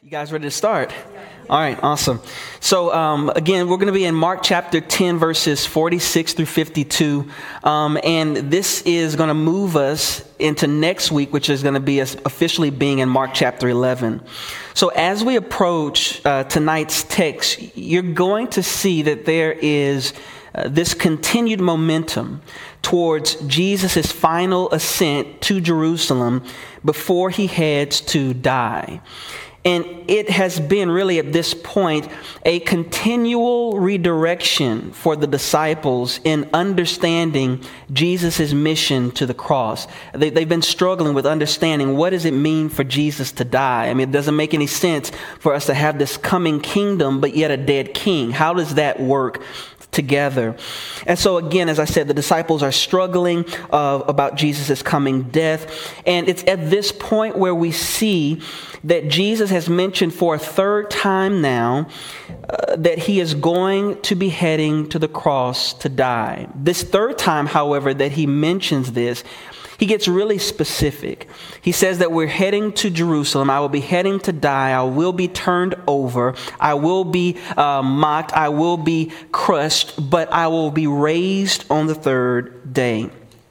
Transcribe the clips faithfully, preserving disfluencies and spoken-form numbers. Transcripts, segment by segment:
You guys ready to start? All right, awesome. So um, again, we're going to be in Mark chapter ten, verses forty-six through fifty-two. Um, and this is going to move us into next week, which is going to be us officially being in Mark chapter eleven. So as we approach uh, tonight's text, you're going to see that there is uh, this continued momentum towards Jesus' final ascent to Jerusalem before he heads to die. And it has been really at this point a continual redirection for the disciples in understanding Jesus' mission to the cross. They, they've been struggling with understanding what does it mean for Jesus to die. I mean, it doesn't make any sense for us to have this coming kingdom, but yet a dead king. How does that work together? And so again, as I said, the disciples are struggling uh, about Jesus' coming death. And it's at this point where we see that Jesus has mentioned for a third time now uh, that he is going to be heading to the cross to die. This third time, however, that he mentions this, he gets really specific. He says that we're heading to Jerusalem. I will be heading to die. I will be turned over. I will be uh, mocked. I will be crushed, but I will be raised on the third day.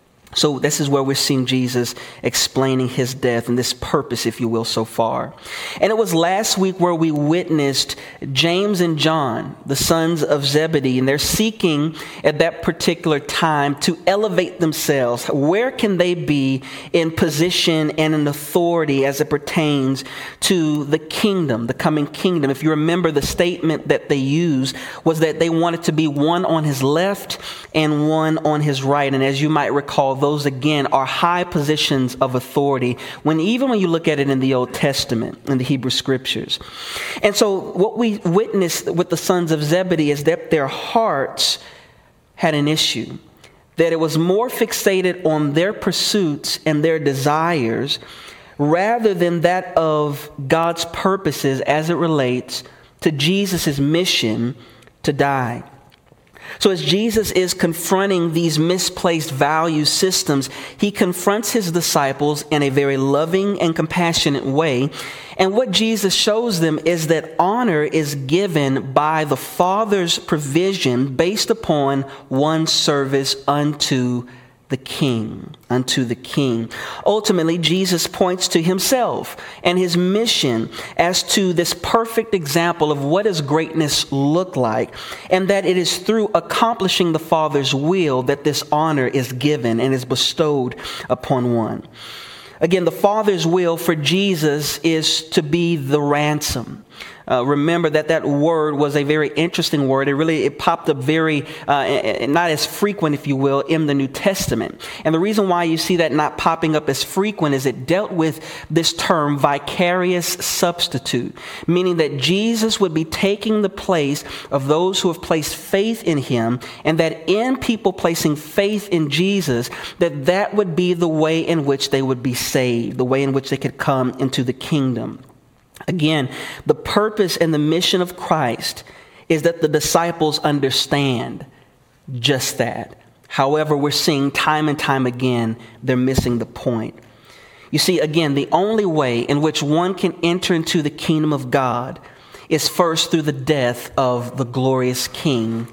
So this is where we're seeing Jesus explaining his death and this purpose, if you will, so far. And it was last week where we witnessed James and John, the sons of Zebedee, and they're seeking at that particular time to elevate themselves. Where can they be in position and in authority as it pertains to the kingdom, the coming kingdom? If you remember, the statement that they used was that they wanted to be one on his left and one on his right. And as you might recall, those again are high positions of authority when even when you look at it in the Old Testament, in the Hebrew scriptures. And so what we witnessed with the sons of Zebedee is that their hearts had an issue, that it was more fixated on their pursuits and their desires rather than that of God's purposes as it relates to Jesus' mission to die. So as Jesus is confronting these misplaced value systems, he confronts his disciples in a very loving and compassionate way. And what Jesus shows them is that honor is given by the Father's provision based upon one's service unto the King, unto the King. Ultimately, Jesus points to himself and his mission as to this perfect example of what does greatness look like, and that it is through accomplishing the Father's will that this honor is given and is bestowed upon one. Again, the Father's will for Jesus is to be the ransom. Uh, remember that that word was a very interesting word. It really, it popped up very, uh, not as frequent, if you will, in the New Testament. And the reason why you see that not popping up as frequent is it dealt with this term vicarious substitute, meaning that Jesus would be taking the place of those who have placed faith in him, and that in people placing faith in Jesus, that that would be the way in which they would be saved, the way in which they could come into the kingdom. Again, the purpose and the mission of Christ is that the disciples understand just that. However, we're seeing time and time again, they're missing the point. You see, again, the only way in which one can enter into the kingdom of God is first through the death of the glorious King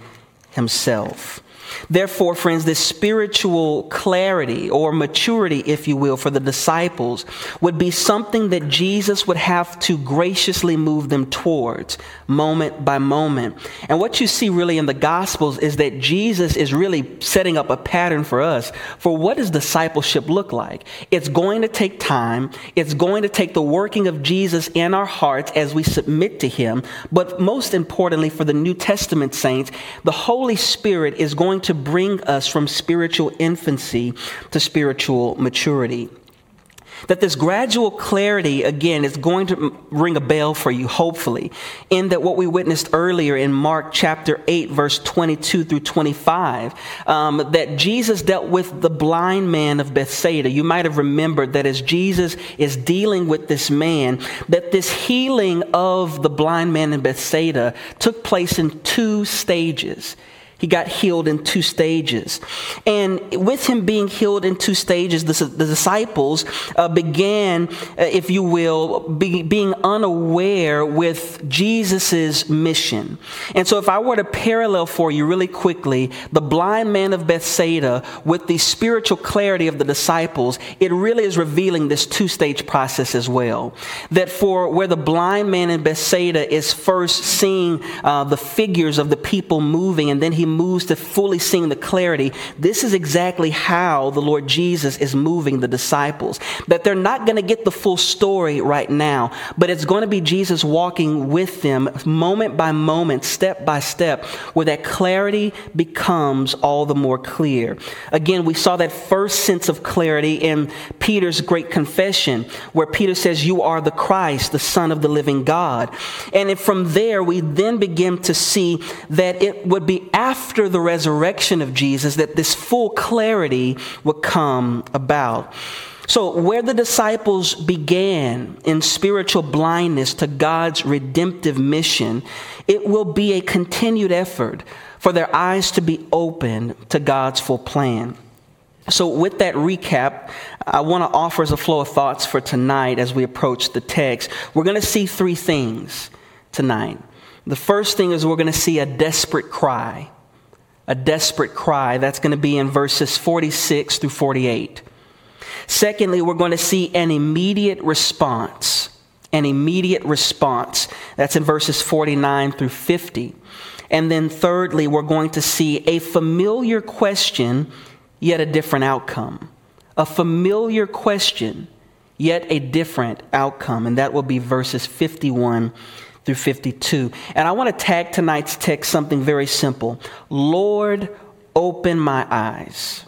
himself. Therefore, friends, this spiritual clarity or maturity, if you will, for the disciples would be something that Jesus would have to graciously move them towards moment by moment. And what you see really in the Gospels is that Jesus is really setting up a pattern for us for what does discipleship look like. It's going to take time. It's going to take the working of Jesus in our hearts as we submit to him. But most importantly, for the New Testament saints, the Holy Spirit is going to bring us from spiritual infancy to spiritual maturity. That this gradual clarity, again, is going to ring a bell for you, hopefully, in that what we witnessed earlier in Mark chapter eight, verse twenty-two through twenty-five, um, that Jesus dealt with the blind man of Bethsaida. You might have remembered that as Jesus is dealing with this man, that this healing of the blind man in Bethsaida took place in two stages. He got healed in two stages. And with him being healed in two stages, the, the disciples uh, began, uh, if you will, be, being unaware with Jesus's mission. And so if I were to parallel for you really quickly, the blind man of Bethsaida with the spiritual clarity of the disciples, it really is revealing this two-stage process as well. That for where the blind man in Bethsaida is first seeing uh, the figures of the people moving, and then he moves to fully seeing the clarity, this is exactly how the Lord Jesus is moving the disciples. That they're not going to get the full story right now, but it's going to be Jesus walking with them moment by moment, step by step, where that clarity becomes all the more clear. Again, we saw that first sense of clarity in Peter's great confession, where Peter says, "You are the Christ, the Son of the living God." And from there, we then begin to see that it would be after the resurrection of Jesus that this full clarity would come about. So where the disciples began in spiritual blindness to God's redemptive mission, it will be a continued effort for their eyes to be open to God's full plan. So with that recap, I want to offer as a flow of thoughts for tonight as we approach the text. We're going to see three things tonight. The first thing is we're going to see a desperate cry. A desperate cry. That's going to be in verses forty-six through forty-eight. Secondly, we're going to see an immediate response. An immediate response. That's in verses forty-nine through fifty. And then thirdly, we're going to see a familiar question, yet a different outcome. A familiar question, yet a different outcome. And that will be verses fifty-one through fifty-two. And I want to tag tonight's text something very simple. Lord, open my eyes.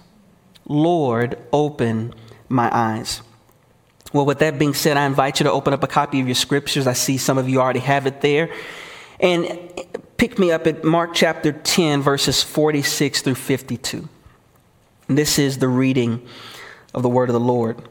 Lord, open my eyes. Well, with that being said, I invite you to open up a copy of your scriptures. I see some of you already have it there. And pick me up at Mark chapter ten, verses forty-six through fifty-two. And this is the reading of the word of the Lord.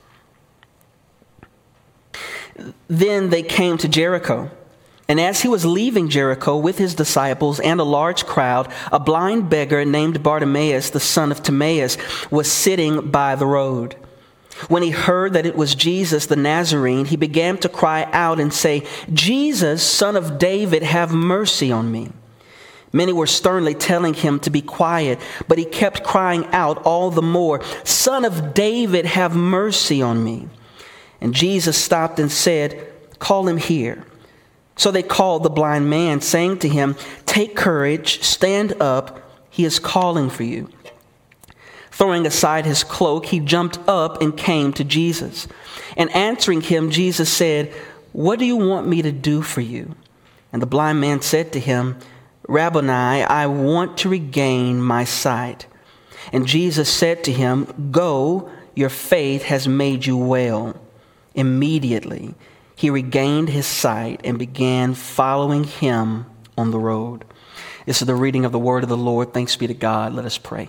Then they came to Jericho. And as he was leaving Jericho with his disciples and a large crowd, a blind beggar named Bartimaeus, the son of Timaeus, was sitting by the road. When he heard that it was Jesus the Nazarene, he began to cry out and say, "Jesus, Son of David, have mercy on me." Many were sternly telling him to be quiet, but he kept crying out all the more, "Son of David, have mercy on me." And Jesus stopped and said, "Call him here." So they called the blind man, saying to him, "Take courage, stand up, he is calling for you." Throwing aside his cloak, he jumped up and came to Jesus. And answering him, Jesus said, "What do you want me to do for you?" And the blind man said to him, "Rabboni, I want to regain my sight." And Jesus said to him, "Go, your faith has made you well." Immediately, he regained his sight and began following him on the road. This is the reading of the word of the Lord. Thanks be to God. Let us pray.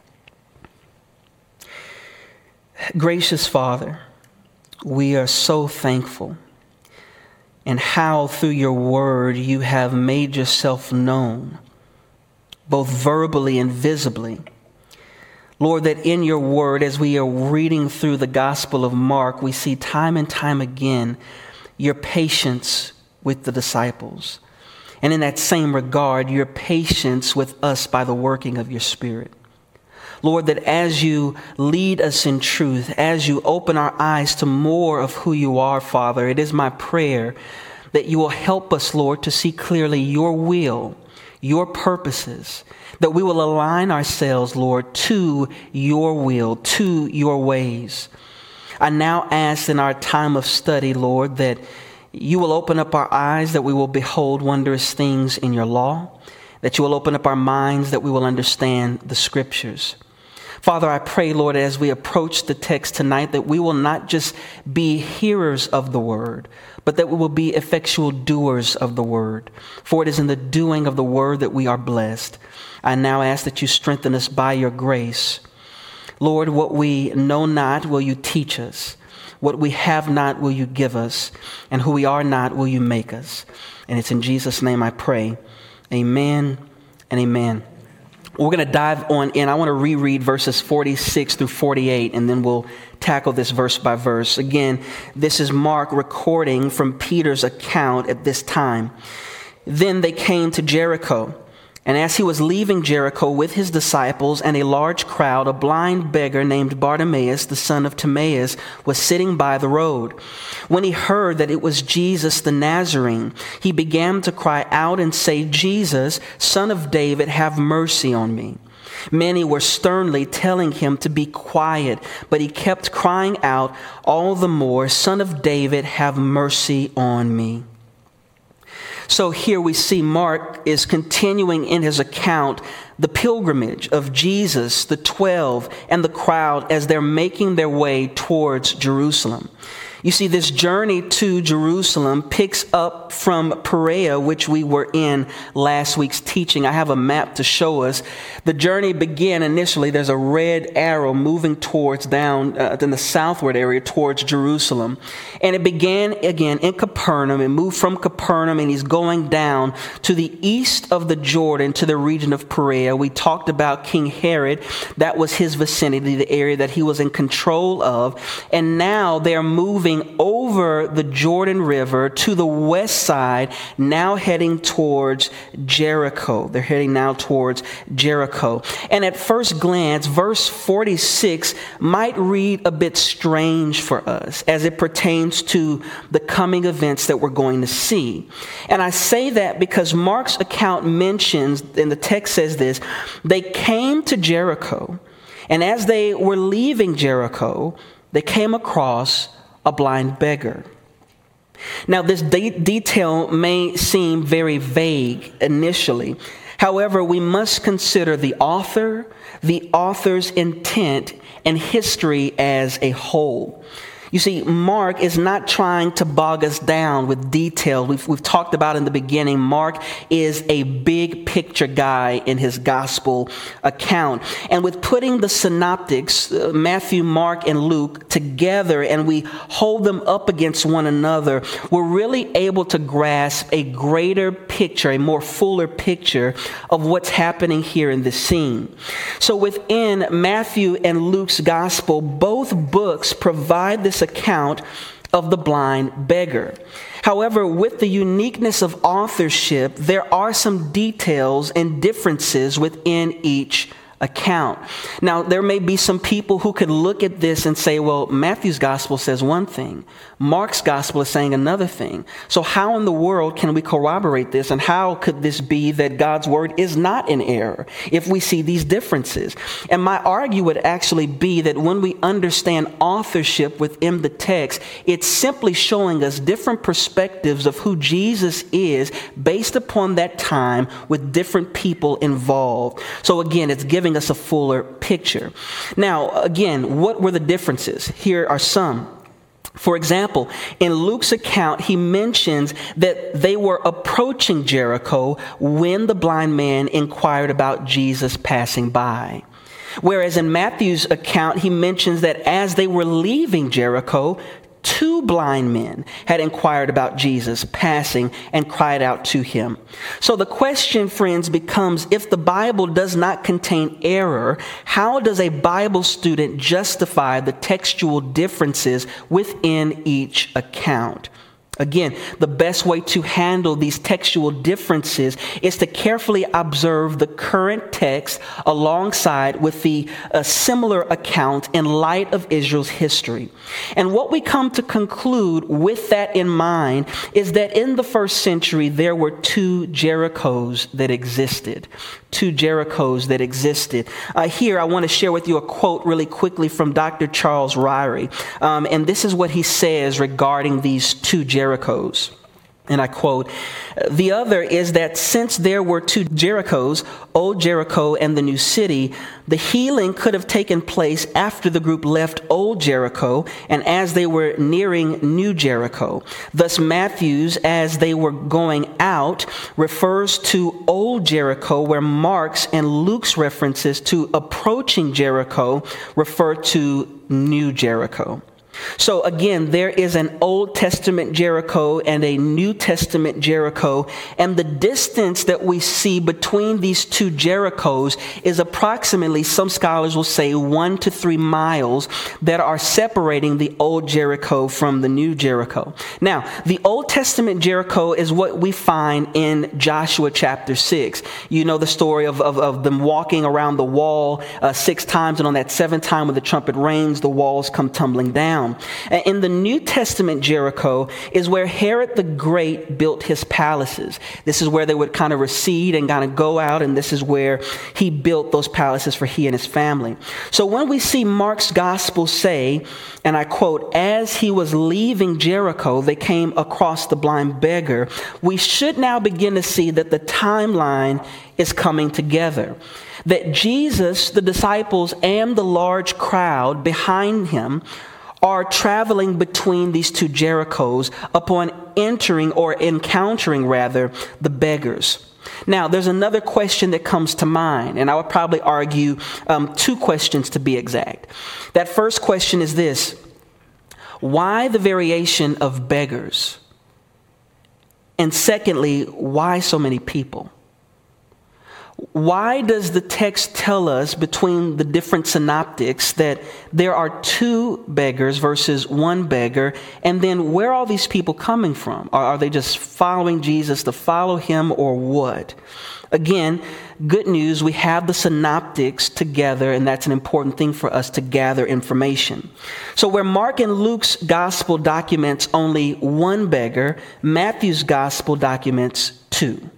Gracious Father, we are so thankful and how through your word you have made yourself known, both verbally and visibly. Lord, that in your word, as we are reading through the Gospel of Mark, we see time and time again your patience with the disciples. And in that same regard, your patience with us by the working of your Spirit. Lord, that as you lead us in truth, as you open our eyes to more of who you are, Father, it is my prayer that you will help us, Lord, to see clearly your will, your purposes, that we will align ourselves, Lord, to your will, to your ways. I now ask in our time of study, Lord, that you will open up our eyes, that we will behold wondrous things in your law, that you will open up our minds, that we will understand the scriptures. Father, I pray, Lord, as we approach the text tonight, that we will not just be hearers of the word, but that we will be effectual doers of the word. For it is in the doing of the word that we are blessed. I now ask that you strengthen us by your grace. Lord, what we know not, will you teach us? What we have not, will you give us? And who we are not, will you make us? And it's in Jesus' name I pray. Amen and amen. We're going to dive on in. I want to reread verses forty-six through forty-eight, and then we'll tackle this verse by verse. Again, this is Mark recording from Peter's account at this time. Then they came to Jericho. And as he was leaving Jericho with his disciples and a large crowd, a blind beggar named Bartimaeus, the son of Timaeus, was sitting by the road. When he heard that it was Jesus the Nazarene, he began to cry out and say, "Jesus, Son of David, have mercy on me." Many were sternly telling him to be quiet, but he kept crying out all the more, "Son of David, have mercy on me." So here we see Mark is continuing in his account the pilgrimage of Jesus, the twelve, and the crowd as they're making their way towards Jerusalem. You see, this journey to Jerusalem picks up from Perea, which we were in last week's teaching. I have a map to show us. The journey began initially, there's a red arrow moving towards down uh, in the southward area towards Jerusalem. And it began again in Capernaum. It moved from Capernaum and he's going down to the east of the Jordan to the region of Perea. We talked about King Herod. That was his vicinity, the area that he was in control of. And now they're moving over the Jordan River to the west side, now heading towards Jericho. They're heading now towards Jericho. And at first glance, verse forty-six might read a bit strange for us as it pertains to the coming events that we're going to see. And I say that because Mark's account mentions, and the text says this, they came to Jericho, and as they were leaving Jericho, they came across a blind beggar. Now, this de- detail may seem very vague initially. However, we must consider the author, the author's intent, and history as a whole. You see, Mark is not trying to bog us down with detail. We've, we've talked about in the beginning, Mark is a big picture guy in his gospel account. And with putting the synoptics, uh, Matthew, Mark, and Luke together, and we hold them up against one another, we're really able to grasp a greater picture, a more fuller picture of what's happening here in this scene. So within Matthew and Luke's gospel, both books provide this account of the blind beggar. However, with the uniqueness of authorship, there are some details and differences within each account. Now, there may be some people who could look at this and say, well, Matthew's gospel says one thing. Mark's gospel is saying another thing. So how in the world can we corroborate this? And how could this be that God's word is not in error if we see these differences? And my argument would actually be that when we understand authorship within the text, it's simply showing us different perspectives of who Jesus is based upon that time with different people involved. So again, it's giving us a fuller picture. Now, again, what were the differences? Here are some. For example, in Luke's account, he mentions that they were approaching Jericho when the blind man inquired about Jesus passing by. Whereas in Matthew's account, he mentions that as they were leaving Jericho, two blind men had inquired about Jesus passing and cried out to him. So the question, friends, becomes, if the Bible does not contain error, how does a Bible student justify the textual differences within each account? Again, the best way to handle these textual differences is to carefully observe the current text alongside with the uh, similar account in light of Israel's history. And what we come to conclude with that in mind is that in the first century, there were two Jerichos that existed. Two Jerichos that existed. Uh, here, I want to share with you a quote really quickly from Doctor Charles Ryrie. Um, and this is what he says regarding these two Jerichos. And I quote, "The other is that since there were two Jerichos, Old Jericho and the New City, the healing could have taken place after the group left Old Jericho and as they were nearing New Jericho. Thus Matthew's, as they were going out, refers to Old Jericho, where Mark's and Luke's references to approaching Jericho refer to New Jericho." So again, there is an Old Testament Jericho and a New Testament Jericho, and the distance that we see between these two Jerichos is approximately, some scholars will say, one to three miles that are separating the Old Jericho from the New Jericho. Now, the Old Testament Jericho is what we find in Joshua chapter six. You know the story of, of, of them walking around the wall uh, six times, and on that seventh time when the trumpet rings, the walls come tumbling down. In the New Testament Jericho is where Herod the Great built his palaces. This is where they would kind of recede and kind of go out, and this is where he built those palaces for he and his family. So when we see Mark's gospel say, and I quote, "As he was leaving Jericho, they came across the blind beggar," we should now begin to see that the timeline is coming together. That Jesus, the disciples, and the large crowd behind him are traveling between these two Jerichos upon entering or encountering rather the beggars. Now, there's another question that comes to mind, and I would probably argue um, two questions to be exact. That first question is this: why the variation of beggars? And secondly, why so many people? Why does the text tell us between the different synoptics that there are two beggars versus one beggar? And then where are all these people coming from? Are, are they just following Jesus to follow him, or what? Again, good news, we have the synoptics together, and that's an important thing for us to gather information. So where Mark and Luke's gospel documents only one beggar, Matthew's gospel documents two.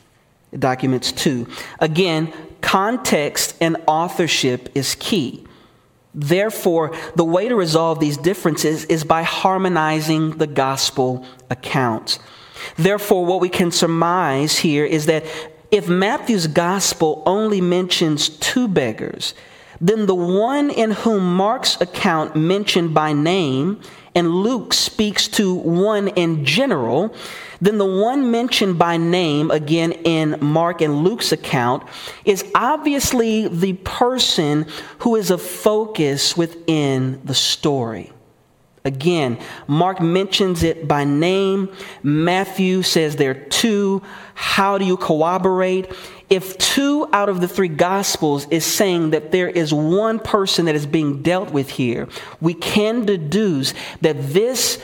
It documents two. Again, context and authorship is key. Therefore, the way to resolve these differences is by harmonizing the gospel accounts. Therefore, what we can surmise here is that if Matthew's gospel only mentions two beggars, then the one in whom Mark's account mentioned by name and Luke speaks to one in general, then the one mentioned by name, again in Mark and Luke's account, is obviously the person who is a focus within the story. Again, Mark mentions it by name. Matthew says there are two. How do you corroborate? If two out of the three Gospels is saying that there is one person that is being dealt with here, we can deduce that this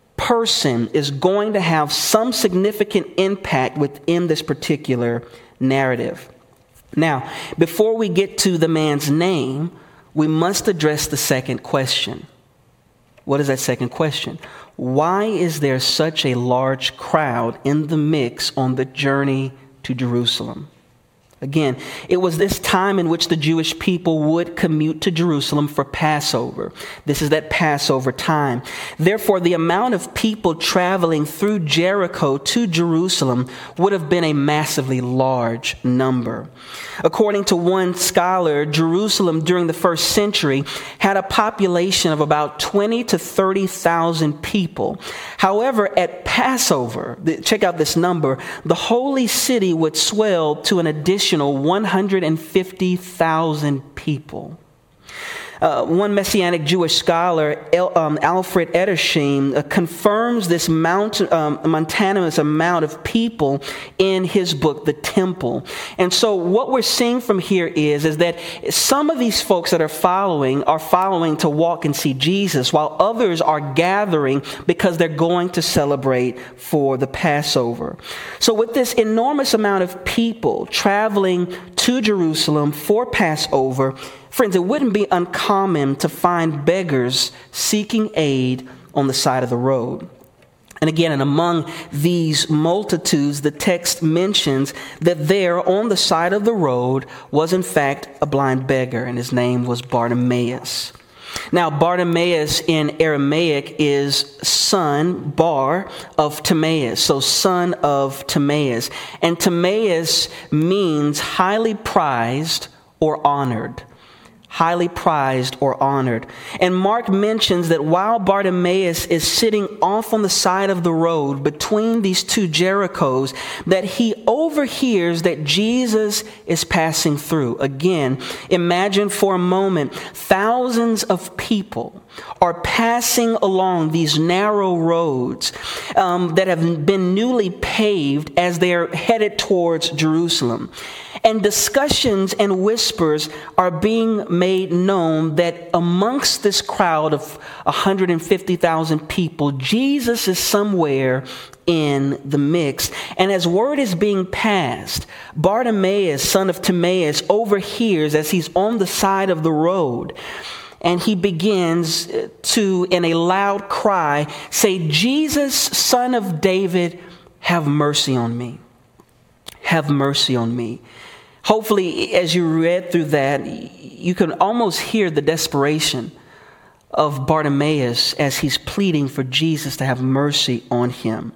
person is going to have some significant impact within this particular narrative. Now, before we get to the man's name, we must address the second question. What is that second question? Why is there such a large crowd in the mix on the journey to Jerusalem? Again, it was this time in which the Jewish people would commute to Jerusalem for Passover. This is that Passover time. Therefore, the amount of people traveling through Jericho to Jerusalem would have been a massively large number. According to one scholar, Jerusalem during the first century had a population of about twenty to thirty thousand people. However, at Passover, check out this number, the holy city would swell to an additional one hundred fifty thousand people. Uh, one Messianic Jewish scholar, El, um, Alfred Edersheim, uh, confirms this mount, um, mountainous amount of people in his book, The Temple. And so what we're seeing from here is, is that some of these folks that are following are following to walk and see Jesus, while others are gathering because they're going to celebrate for the Passover. So with this enormous amount of people traveling to Jerusalem for Passover, friends, it wouldn't be uncommon to find beggars seeking aid on the side of the road. And again, and among these multitudes, the text mentions that there on the side of the road was in fact a blind beggar, and his name was Bartimaeus. Now, Bartimaeus in Aramaic is son, Bar, of Timaeus, so son of Timaeus. And Timaeus means highly prized or honored. Highly prized or honored. And Mark mentions that while Bartimaeus is sitting off on the side of the road between these two Jerichos, that he overhears that Jesus is passing through. Again, imagine for a moment thousands of people are passing along these narrow roads um, that have been newly paved as they're headed towards Jerusalem. And discussions and whispers are being made known that amongst this crowd of one hundred fifty thousand people, Jesus is somewhere in the mix. And as word is being passed, Bartimaeus, son of Timaeus, overhears as he's on the side of the road. And he begins to, in a loud cry, say, "Jesus, son of David, have mercy on me. Have mercy on me." Hopefully, as you read through that, you can almost hear the desperation of Bartimaeus as he's pleading for Jesus to have mercy on him.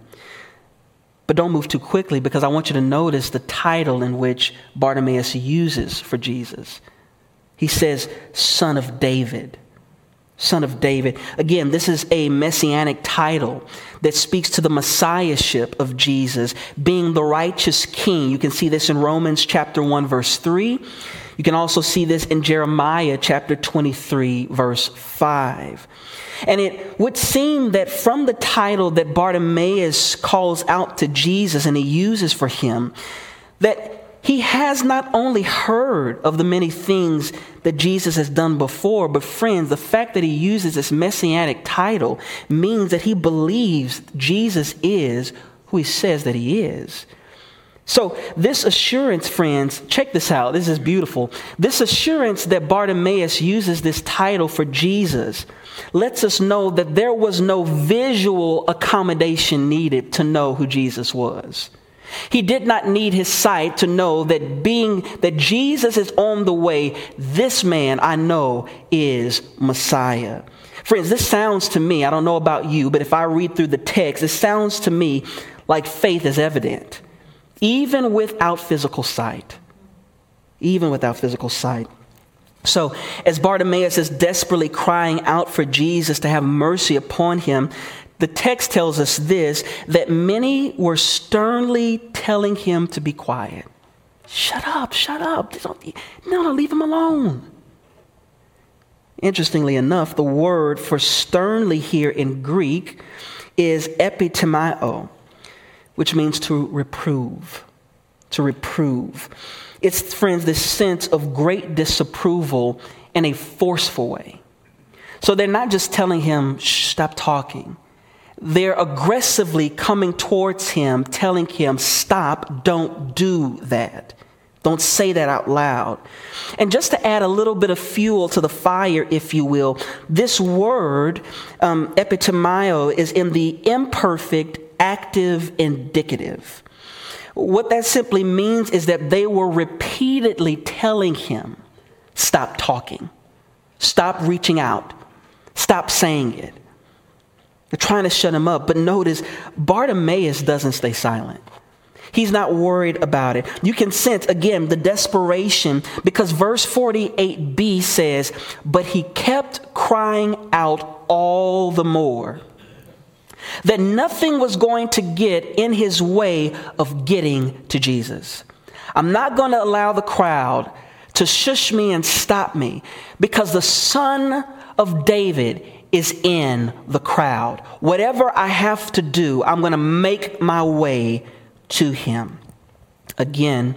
But don't move too quickly, because I want you to notice the title in which Bartimaeus uses for Jesus. He says, "Son of David." Son of David. Again, this is a messianic title that speaks to the messiahship of Jesus, being the righteous king. You can see this in Romans chapter one, verse three. You can also see this in Jeremiah chapter twenty-three, verse five. And it would seem that from the title that Bartimaeus calls out to Jesus and he uses for him, that he has not only heard of the many things that Jesus has done before, but friends, the fact that he uses this messianic title means that he believes Jesus is who he says that he is. So this assurance, friends, check this out. This is beautiful. This assurance that Bartimaeus uses this title for Jesus lets us know that there was no visual accommodation needed to know who Jesus was. He did not need his sight to know that being that Jesus is on the way, this man I know is Messiah. Friends, this sounds to me, I don't know about you, but if I read through the text, it sounds to me like faith is evident, even without physical sight. Even without physical sight. So, as Bartimaeus is desperately crying out for Jesus to have mercy upon him, the text tells us this, that many were sternly telling him to be quiet. Shut up, shut up. No, no, leave him alone. Interestingly enough, the word for sternly here in Greek is epitimao, which means to reprove, to reprove. It's, friends, this sense of great disapproval in a forceful way. So they're not just telling him, shh, stop talking. They're aggressively coming towards him, telling him, stop, don't do that. Don't say that out loud. And just to add a little bit of fuel to the fire, if you will, this word, um, epitimao, is in the imperfect, active, indicative. What that simply means is that they were repeatedly telling him, stop talking, stop reaching out, stop saying it. They're trying to shut him up. But notice, Bartimaeus doesn't stay silent. He's not worried about it. You can sense, again, the desperation, because verse forty-eight b says, but he kept crying out all the more, that nothing was going to get in his way of getting to Jesus. I'm not going to allow the crowd to shush me and stop me, because the Son of David is in the crowd. Whatever I have to do, I'm going to make my way to him. Again,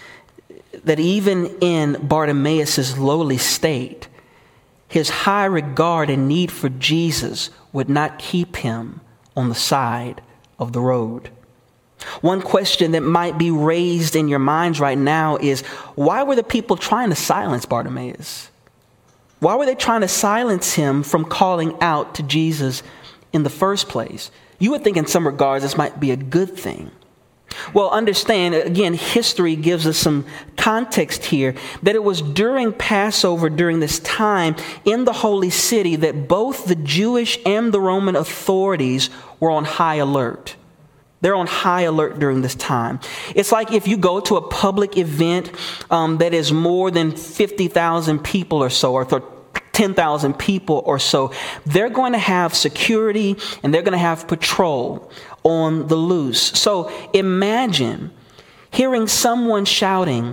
that even in Bartimaeus' lowly state, his high regard and need for Jesus would not keep him on the side of the road. One question that might be raised in your minds right now is, why were the people trying to silence Bartimaeus? Why were they trying to silence him from calling out to Jesus in the first place? You would think in some regards this might be a good thing. Well, understand, again, history gives us some context here, that it was during Passover, during this time in the holy city, that both the Jewish and the Roman authorities were on high alert. They're on high alert during this time. It's like if you go to a public event um, that is more than fifty thousand people or so, or ten thousand people or so, they're going to have security and they're going to have patrol on the loose. So imagine hearing someone shouting,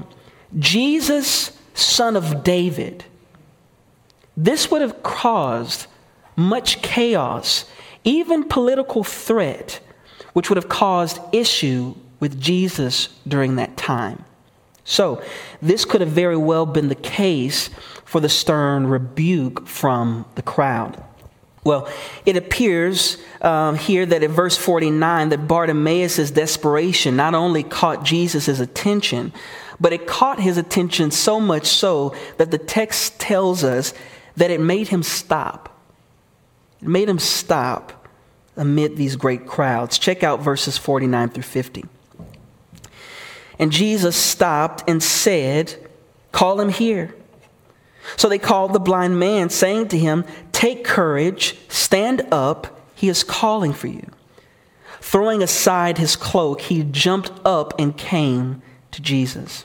Jesus, son of David. This would have caused much chaos, even political threat, which would have caused issue with Jesus during that time. So this could have very well been the case for the stern rebuke from the crowd. Well, it appears um, here that in verse forty-nine that Bartimaeus' desperation not only caught Jesus' attention, but it caught his attention so much so that the text tells us that it made him stop. It made him stop amid these great crowds. Check out verses forty-nine through fifty. And Jesus stopped and said, "Call him here." So they called the blind man, saying to him, "Take courage, stand up, he is calling for you." Throwing aside his cloak, he jumped up and came to Jesus.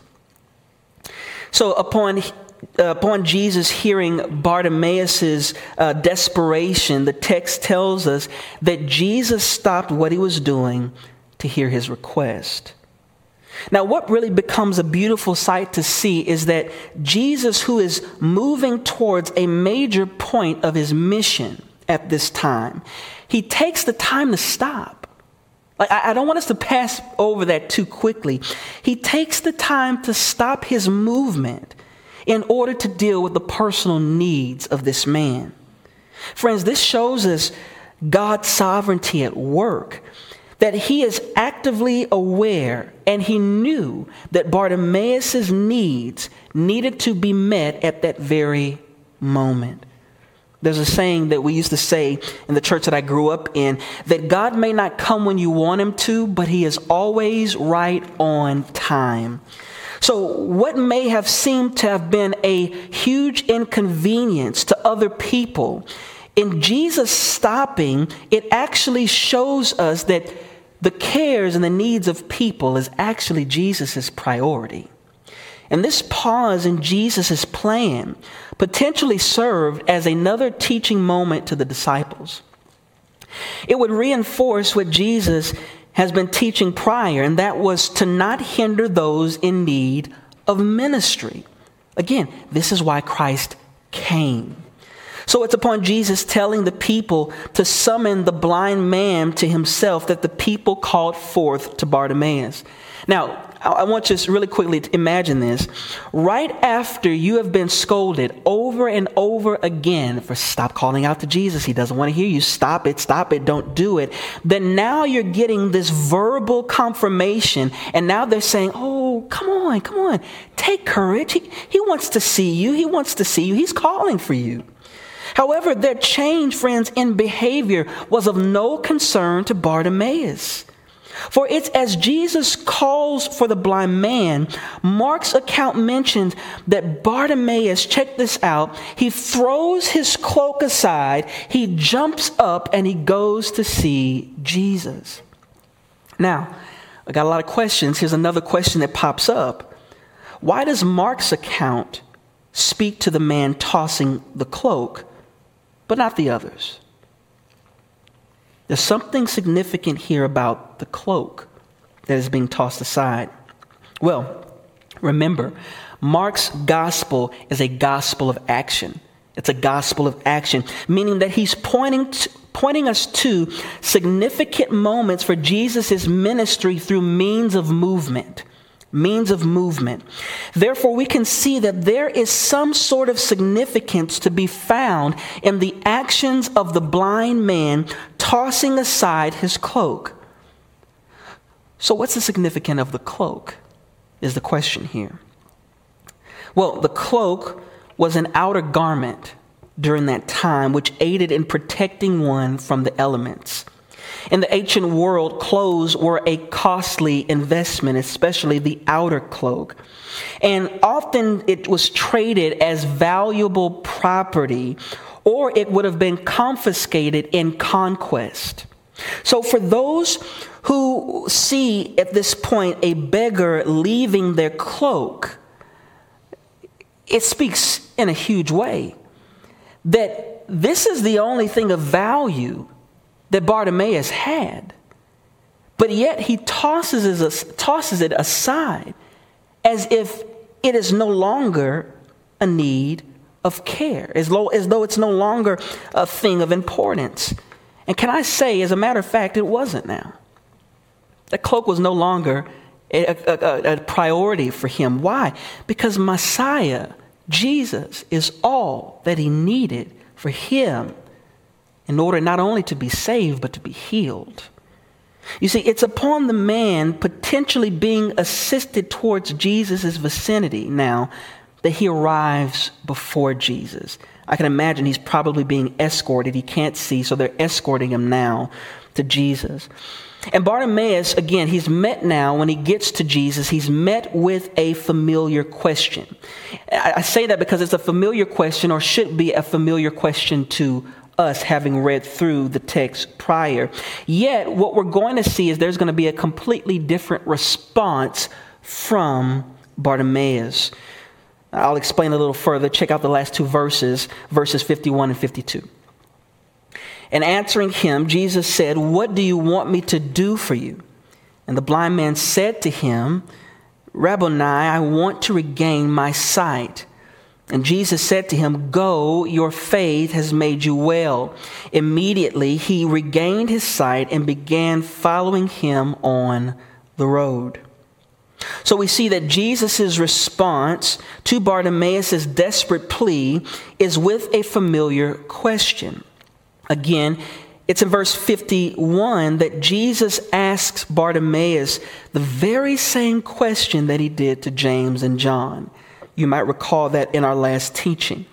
So upon uh, upon Jesus hearing Bartimaeus' uh, desperation, the text tells us that Jesus stopped what he was doing to hear his request. Now, what really becomes a beautiful sight to see is that Jesus, who is moving towards a major point of his mission at this time, he takes the time to stop. Like, I don't want us to pass over that too quickly. He takes the time to stop his movement in order to deal with the personal needs of this man. Friends, this shows us God's sovereignty at work, that he is actively aware and he knew that Bartimaeus' needs needed to be met at that very moment. There's a saying that we used to say in the church that I grew up in, that God may not come when you want him to, but he is always right on time. So what may have seemed to have been a huge inconvenience to other people, in Jesus stopping, it actually shows us that the cares and the needs of people is actually Jesus' priority. And this pause in Jesus' plan potentially served as another teaching moment to the disciples. It would reinforce what Jesus has been teaching prior, and that was to not hinder those in need of ministry. Again, this is why Christ came. So it's upon Jesus telling the people to summon the blind man to himself that the people called forth to Bartimaeus. Now, I want you to really quickly to imagine this. Right after you have been scolded over and over again for stop calling out to Jesus, he doesn't want to hear you, stop it, stop it, don't do it. Then now you're getting this verbal confirmation, and now they're saying, oh, come on, come on, take courage. He, he wants to see you. He wants to see you. He's calling for you. However, their change, friends, in behavior was of no concern to Bartimaeus. For it's as Jesus calls for the blind man, Mark's account mentions that Bartimaeus, check this out, he throws his cloak aside, he jumps up, and he goes to see Jesus. Now, I got a lot of questions. Here's another question that pops up. Why does Mark's account speak to the man tossing the cloak, but not the others? There's something significant here about the cloak that is being tossed aside. Well, remember, Mark's gospel is a gospel of action. It's a gospel of action, meaning that he's pointing to, pointing us to significant moments for Jesus' ministry through means of movement. Means of movement. Therefore, we can see that there is some sort of significance to be found in the actions of the blind man tossing aside his cloak. So what's the significance of the cloak is the question here. Well, the cloak was an outer garment during that time which aided in protecting one from the elements. In the ancient world, clothes were a costly investment, especially the outer cloak. And often it was traded as valuable property, or it would have been confiscated in conquest. So for those who see at this point a beggar leaving their cloak, it speaks in a huge way that this is the only thing of value that Bartimaeus had. But yet he tosses it, tosses it aside as if it is no longer a need of care, as, low, as though it's no longer a thing of importance. And can I say, as a matter of fact, it wasn't now. That cloak was no longer a, a, a priority for him. Why? Because Messiah, Jesus, is all that he needed for him in order not only to be saved, but to be healed. You see, it's upon the man potentially being assisted towards Jesus' vicinity now that he arrives before Jesus. I can imagine he's probably being escorted. He can't see, so they're escorting him now to Jesus. And Bartimaeus, again, he's met now, when he gets to Jesus, he's met with a familiar question. I say that because it's a familiar question, or should be a familiar question to us, having read through the text prior. Yet, what we're going to see is there's going to be a completely different response from Bartimaeus. I'll explain a little further. Check out the last two verses, verses fifty-one and fifty-two. And answering him, Jesus said, "What do you want me to do for you?" And the blind man said to him, "Rabboni, I want to regain my sight." And Jesus said to him, "Go, your faith has made you well." Immediately he regained his sight and began following him on the road. So we see that Jesus' response to Bartimaeus' desperate plea is with a familiar question. Again, it's in verse fifty-one that Jesus asks Bartimaeus the very same question that he did to James and John. You might recall that in our last teaching.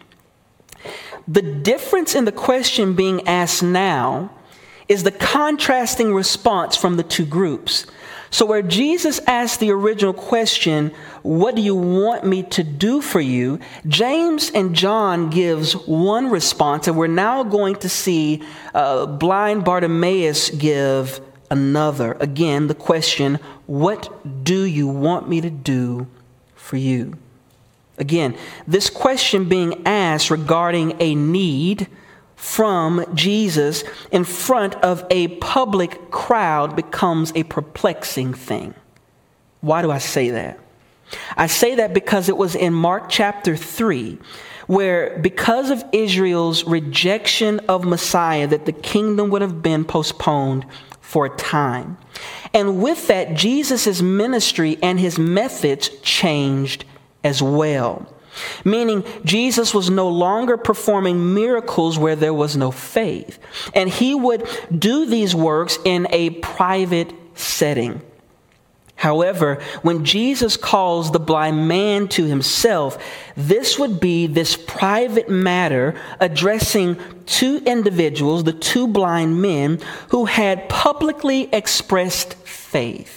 The difference in the question being asked now is the contrasting response from the two groups. So where Jesus asked the original question, "What do you want me to do for you?" James and John gives one response, and we're now going to see uh, blind Bartimaeus give another. Again, the question, "What do you want me to do for you?" Again, this question being asked regarding a need from Jesus in front of a public crowd becomes a perplexing thing. Why do I say that? I say that because it was in Mark chapter three, where because of Israel's rejection of Messiah, that the kingdom would have been postponed for a time. And with that, Jesus' ministry and his methods changed as well. Meaning Jesus was no longer performing miracles where there was no faith. And he would do these works in a private setting. However, when Jesus calls the blind man to himself, this would be this private matter addressing two individuals, the two blind men, who had publicly expressed faith.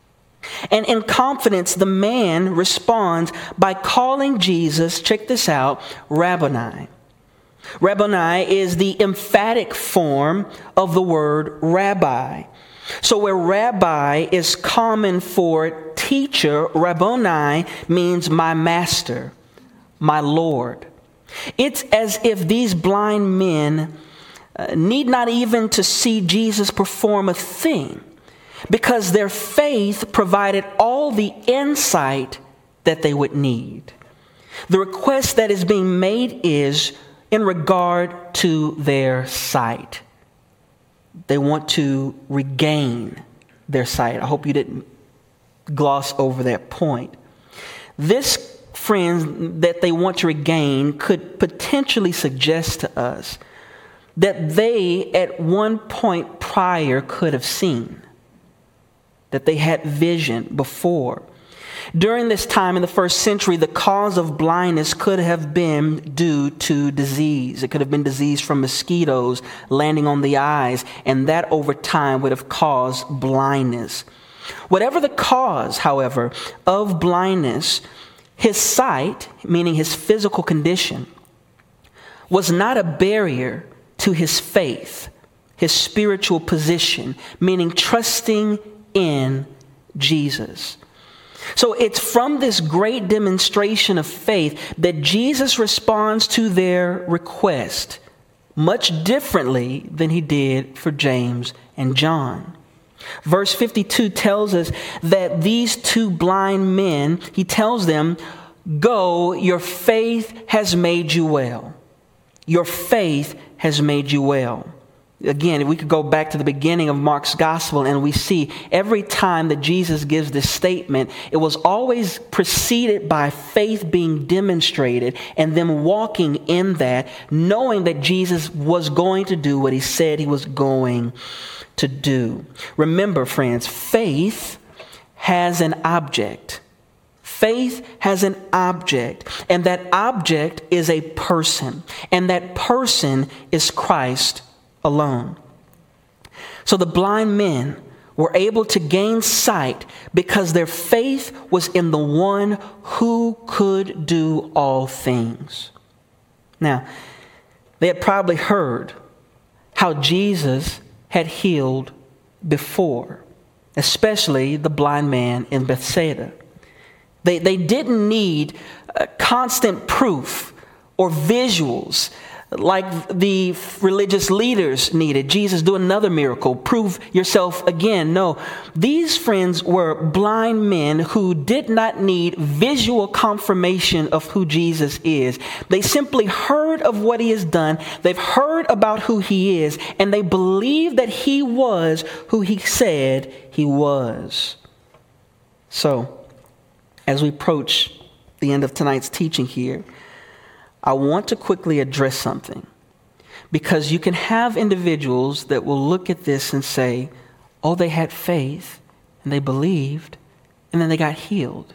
And in confidence, the man responds by calling Jesus, check this out, Rabboni. Rabboni is the emphatic form of the word rabbi. So where rabbi is common for teacher, Rabboni means my master, my Lord. It's as if these blind men uh, need not even to see Jesus perform a thing, because their faith provided all the insight that they would need. The request that is being made is in regard to their sight. They want to regain their sight. I hope you didn't gloss over that point. This, friends, that they want to regain could potentially suggest to us that they at one point prior could have seen, that they had vision before. During this time in the first century, the cause of blindness could have been due to disease. It could have been disease from mosquitoes landing on the eyes, and that over time would have caused blindness. Whatever the cause, however, of blindness, his sight, meaning his physical condition, was not a barrier to his faith, his spiritual position, meaning trusting in Jesus. So it's from this great demonstration of faith that Jesus responds to their request much differently than he did for James and John. Verse fifty-two tells us that these two blind men, he tells them, Go, your faith has made you well. Your faith has made you well. Again, if we could go back to the beginning of Mark's gospel and we see every time that Jesus gives this statement, it was always preceded by faith being demonstrated and them walking in that, knowing that Jesus was going to do what he said he was going to do. Remember, friends, faith has an object. Faith has an object, and that object is a person, and that person is Christ alone. So the blind men were able to gain sight because their faith was in the one who could do all things. Now, they had probably heard how Jesus had healed before, especially the blind man in Bethsaida. They, they didn't need uh, constant proof or visuals like the religious leaders needed. Jesus, do another miracle. Prove yourself again. No, these friends were blind men who did not need visual confirmation of who Jesus is. They simply heard of what he has done. They've heard about who he is, and they believe that he was who he said he was. So, as we approach the end of tonight's teaching here, I want to quickly address something, because you can have individuals that will look at this and say, oh, they had faith and they believed and then they got healed.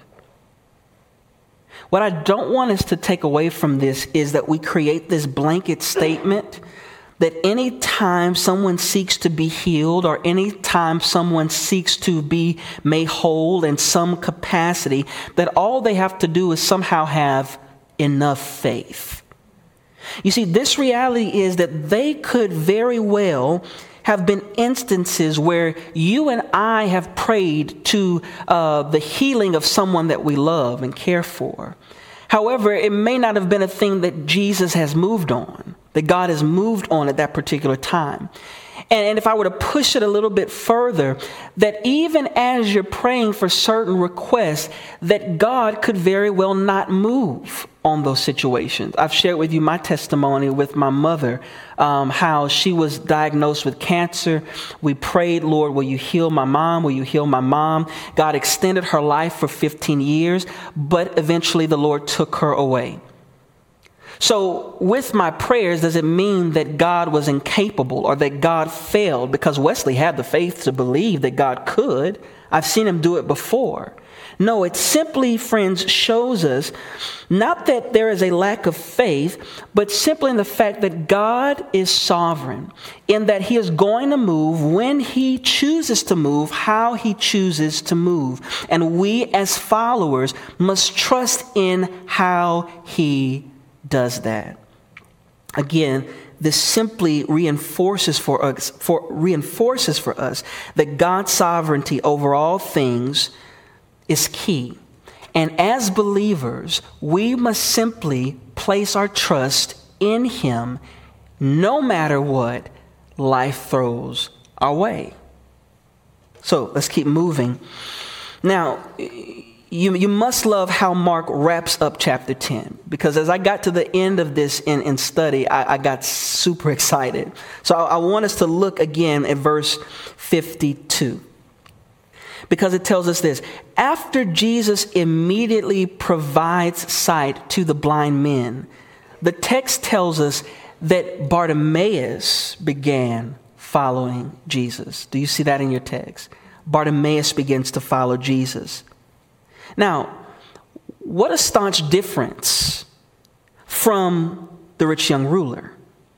What I don't want us to take away from this is that we create this blanket statement that any time someone seeks to be healed or any time someone seeks to be made whole in some capacity, that all they have to do is somehow have enough faith. You see, this reality is that they could very well have been instances where you and I have prayed to uh, the healing of someone that we love and care for. However, it may not have been a thing that Jesus has moved on, that God has moved on at that particular time. And if I were to push it a little bit further, that even as you're praying for certain requests, that God could very well not move on those situations. I've shared with you my testimony with my mother, um, how she was diagnosed with cancer. We prayed, Lord, will you heal my mom? Will you heal my mom? God extended her life for fifteen years, but eventually the Lord took her away. So with my prayers, does it mean that God was incapable or that God failed? Because Wesley had the faith to believe that God could. I've seen him do it before. No, it simply, friends, shows us not that there is a lack of faith, but simply in the fact that God is sovereign, in that he is going to move when he chooses to move, how he chooses to move. And we as followers must trust in how he does that. Again, this simply reinforces for us, for reinforces for us that God's sovereignty over all things is key. And as believers, we must simply place our trust in him no matter what life throws our way. So let's keep moving. Now, You, you must love how Mark wraps up chapter ten, because as I got to the end of this in, in study, I, I got super excited. So I, I want us to look again at verse fifty-two, because it tells us this. After Jesus immediately provides sight to the blind men, the text tells us that Bartimaeus began following Jesus. Do you see that in your text? Bartimaeus begins to follow Jesus. Now, what a staunch difference from the rich young ruler.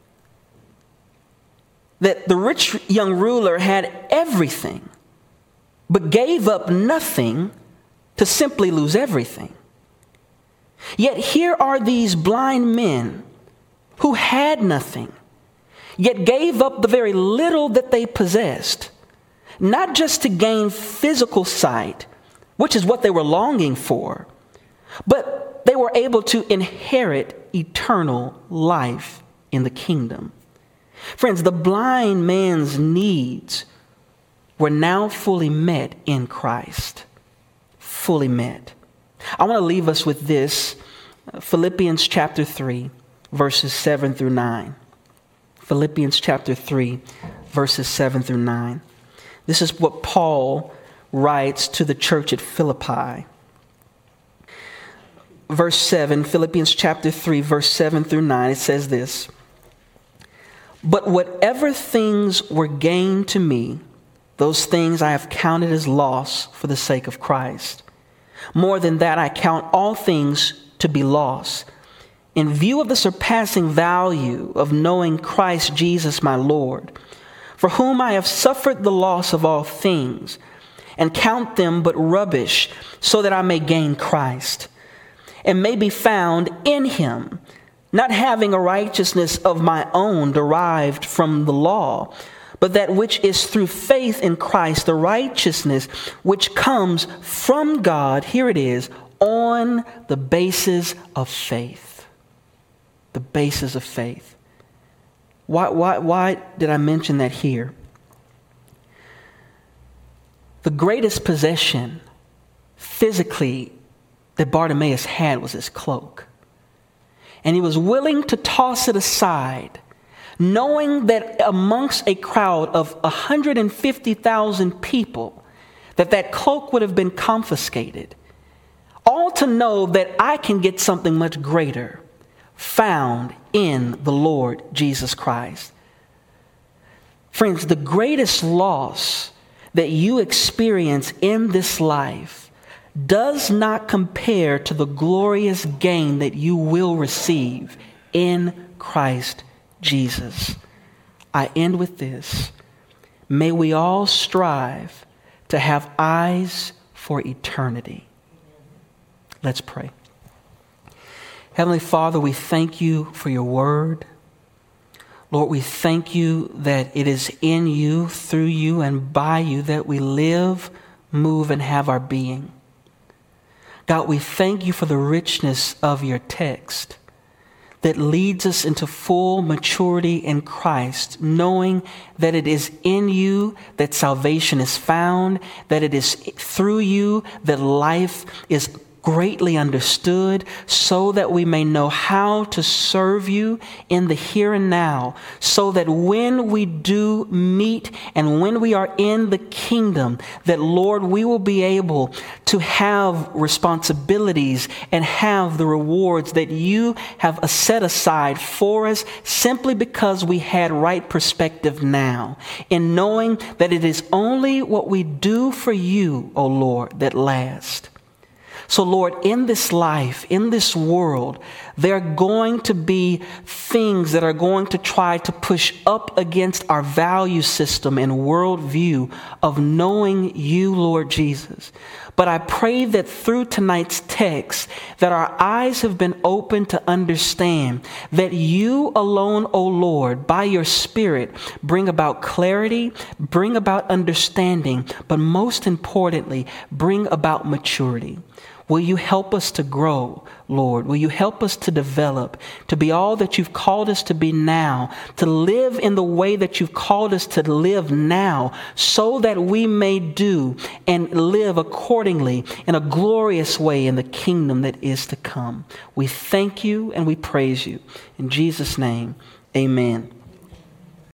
That the rich young ruler had everything, but gave up nothing to simply lose everything. Yet here are these blind men who had nothing, yet gave up the very little that they possessed, not just to gain physical sight, which is what they were longing for, but they were able to inherit eternal life in the kingdom. Friends, the blind man's needs were now fully met in Christ. Fully met. I want to leave us with this, Philippians chapter three, verses seven through nine. Philippians chapter three, verses seven through nine. This is what Paul writes to the church at Philippi. Verse seven, Philippians chapter three, verse seven through nine, it says this: "But whatever things were gained to me, those things I have counted as loss for the sake of Christ. More than that, I count all things to be loss, in view of the surpassing value of knowing Christ Jesus my Lord, for whom I have suffered the loss of all things, and count them but rubbish, so that I may gain Christ, and may be found in him, not having a righteousness of my own derived from the law, but that which is through faith in Christ, the righteousness which comes from God," here it is, "on the basis of faith." The basis of faith. Why, why, why did I mention that here? The greatest possession physically that Bartimaeus had was his cloak. And he was willing to toss it aside, knowing that amongst a crowd of one hundred fifty thousand people, that that cloak would have been confiscated. All to know that I can get something much greater found in the Lord Jesus Christ. Friends, the greatest loss that you experience in this life does not compare to the glorious gain that you will receive in Christ Jesus. I end with this. May we all strive to have eyes for eternity. Let's pray. Heavenly Father, we thank you for your word. Lord, we thank you that it is in you, through you, and by you that we live, move, and have our being. God, we thank you for the richness of your text that leads us into full maturity in Christ, knowing that it is in you that salvation is found, that it is through you that life is greatly understood, so that we may know how to serve you in the here and now, so that when we do meet and when we are in the kingdom, that, Lord, we will be able to have responsibilities and have the rewards that you have set aside for us, simply because we had right perspective now, in knowing that it is only what we do for you, O Lord, that lasts. So, Lord, in this life, in this world, there are going to be things that are going to try to push up against our value system and worldview of knowing you, Lord Jesus. But I pray that through tonight's text, that our eyes have been opened to understand that you alone, O Lord, by your Spirit, bring about clarity, bring about understanding, but most importantly, bring about maturity. Will you help us to grow, Lord? Will you help us to develop, to be all that you've called us to be now, to live in the way that you've called us to live now, so that we may do and live accordingly in a glorious way in the kingdom that is to come. We thank you and we praise you. In Jesus' name, amen.